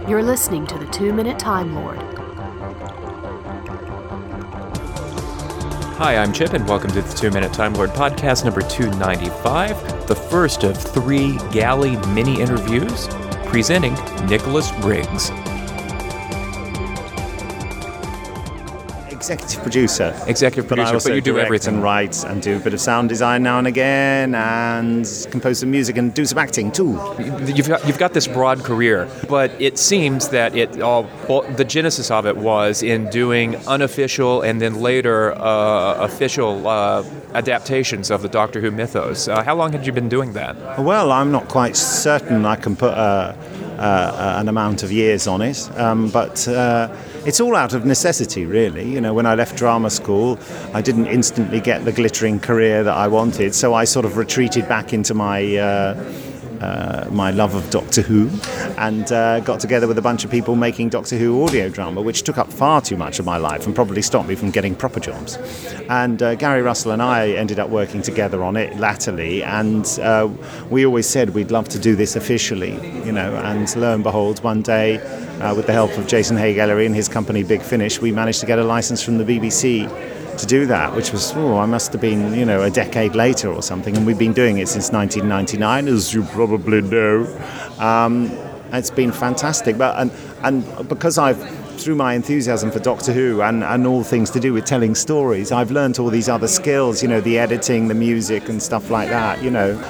You're listening to the 2-Minute Time Lord. Hi, I'm Chip, and welcome to the 2-Minute Time Lord podcast number 295, the first of 3 Galley mini interviews, presenting Nicholas Briggs. Executive producer. But you do everything. And write and do a bit of sound design now and again and compose some music and do some acting too. You've got this broad career, but it seems that the genesis of it was in doing unofficial and then later official adaptations of the Doctor Who mythos. How long had you been doing that? Well, I'm not quite certain I can put an amount of years on it, but it's all out of necessity, really. You know, when I left drama school, I didn't instantly get the glittering career that I wanted, so I sort of retreated back into my love of Doctor Who and got together with a bunch of people making Doctor Who audio drama, which took up far too much of my life and probably stopped me from getting proper jobs. And Gary Russell and I ended up working together on it latterly, and we always said we'd love to do this officially, you know, and lo and behold, one day, with the help of Jason Haigh-Ellery and his company Big Finish, we managed to get a license from the BBC to do that, which was, I must have been, a decade later or something, and we've been doing it since 1999, as you probably know. It's been fantastic, but and because through my enthusiasm for Doctor Who and all things to do with telling stories, I've learnt all these other skills, the editing, the music and stuff like that,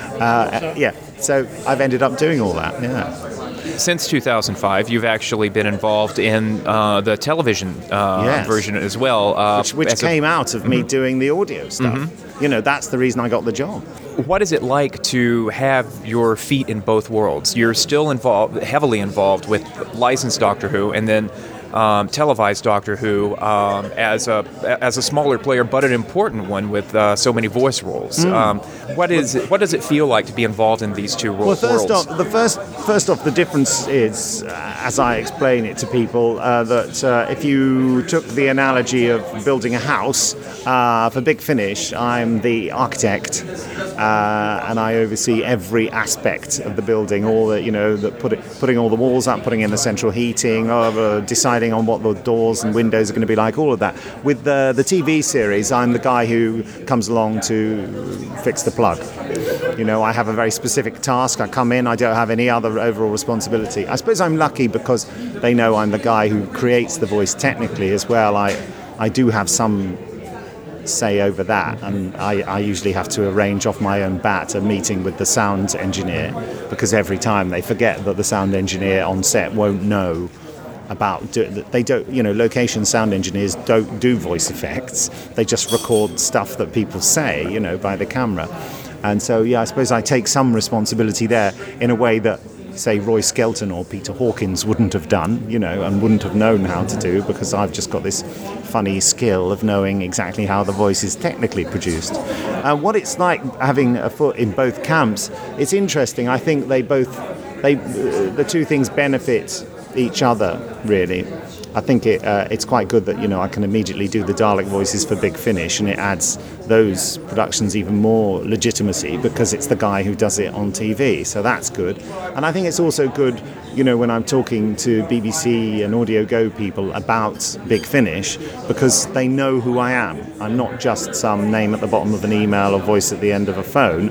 so I've ended up doing all that, Since 2005, you've actually been involved in the television version as well. Which came out of me doing the audio stuff. Mm-hmm. That's the reason I got the job. What is it like to have your feet in both worlds? You're still heavily involved with licensed Doctor Who, and then televised Doctor Who as a smaller player, but an important one with so many voice roles. What does it feel like to be involved in these two worlds? Well, first off, the difference is, as I explain it to people, that if you took the analogy of building a house, for Big Finish, I'm the architect, and I oversee every aspect of the building, all the putting all the walls up, putting in the central heating, deciding on what the doors and windows are going to be like, all of that. With the TV series, I'm the guy who comes along to fix the plug. I have a very specific task. I come in, I don't have any other overall responsibility. I suppose I'm lucky because they know I'm the guy who creates the voice technically as well. I do have some say over that, and I usually have to arrange off my own bat a meeting with the sound engineer, because every time they forget that the sound engineer on set won't know about they don't, location sound engineers don't do voice effects. They just record stuff that people say, by the camera. And so, I suppose I take some responsibility there in a way that, say, Roy Skelton or Peter Hawkins wouldn't have done, and wouldn't have known how to do, because I've just got this funny skill of knowing exactly how the voice is technically produced. What it's like having a foot in both camps, it's interesting. I think the two things benefit each other, really. I think it's quite good that I can immediately do the Dalek voices for Big Finish, and it adds those productions even more legitimacy because it's the guy who does it on TV, so that's good. And I think it's also good, when I'm talking to BBC and Audio Go people about Big Finish, because they know who I am. I'm not just some name at the bottom of an email or voice at the end of a phone.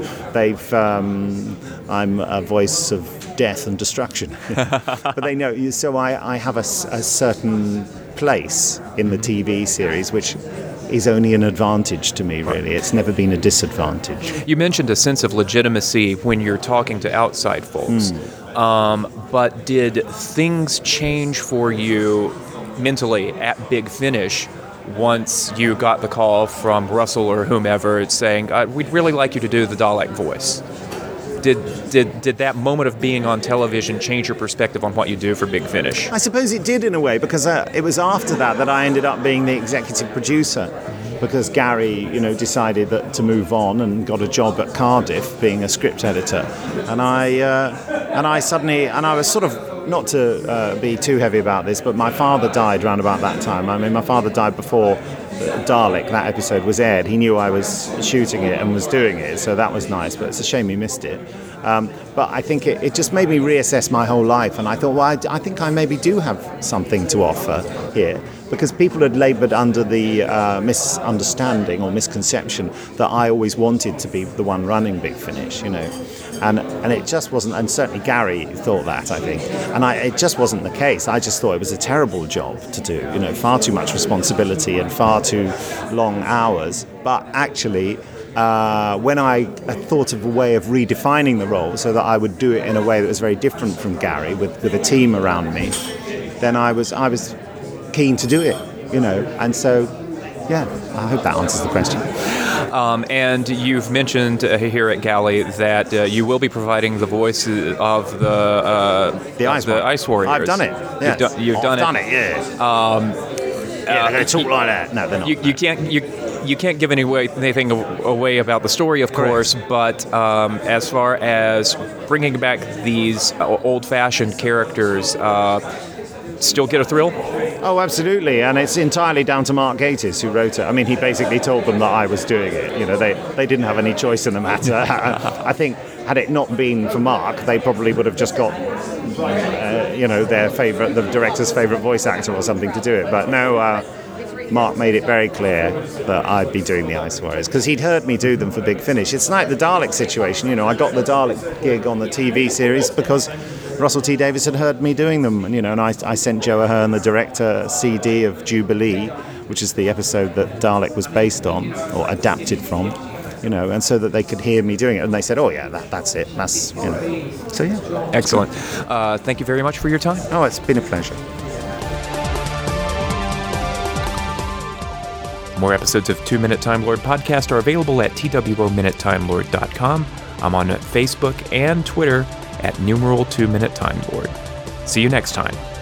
I'm a voice of death and destruction. But they know, so I have a certain place in the TV series, which is only an advantage to me, really. It's never been a disadvantage. You mentioned a sense of legitimacy when you're talking to outside folks. But did things change for you mentally at Big Finish once you got the call from Russell or whomever saying, we'd really like you to do the Dalek voice? Did that moment of being on television change your perspective on what you do for Big Finish? I suppose it did, in a way, because it was after that I ended up being the executive producer, because Gary, decided to move on and got a job at Cardiff being a script editor, and I was sort of not to be too heavy about this, but my father died around about that time. I mean, my father died before Dalek, that episode, was aired. He knew I was shooting it and was doing it, so that was nice, but it's a shame he missed it. But I think it just made me reassess my whole life, and I thought, well, I think I maybe do have something to offer here, because people had laboured under the misunderstanding or misconception that I always wanted to be the one running Big Finish, you know. And it just wasn't, and certainly Gary thought that, I think. And it just wasn't the case. I just thought it was a terrible job to do, you know, far too much responsibility and far too long hours. But actually, when I thought of a way of redefining the role so that I would do it in a way that was very different from Gary, with a team around me, then I was keen to do it, you know. And so, yeah, I hope that answers the question. And you've mentioned here at Galley that you will be providing the voice of the Ice Warriors. I've done it. Yes. You've done it. Yeah. They're going to talk like that. No, they're not. You can't give anything away about the story, of course. But as far as bringing back these old-fashioned characters, still get a thrill? Oh, absolutely, and it's entirely down to Mark Gatiss, who wrote it. I mean, he basically told them that I was doing it. You know, they didn't have any choice in the matter. I think, had it not been for Mark, they probably would have just got, the director's favourite voice actor or something to do it. But no, Mark made it very clear that I'd be doing the Ice Warriors, because he'd heard me do them for Big Finish. It's like the Dalek situation, you know. I got the Dalek gig on the TV series because Russell T Davies had heard me doing them, and, you know, and I sent Joe Ahern, the director, a CD of Jubilee, which is the episode that Dalek was based on or adapted from, you know, and so that they could hear me doing it, and they said, "Oh yeah, that's it. That's, you know." So yeah, excellent. Thank you very much for your time. Oh, it's been a pleasure. More episodes of 2 Minute Time Lord podcast are available at twominutetimelord.com. I'm on Facebook and Twitter at @2 Minute Time Lord. See you next time.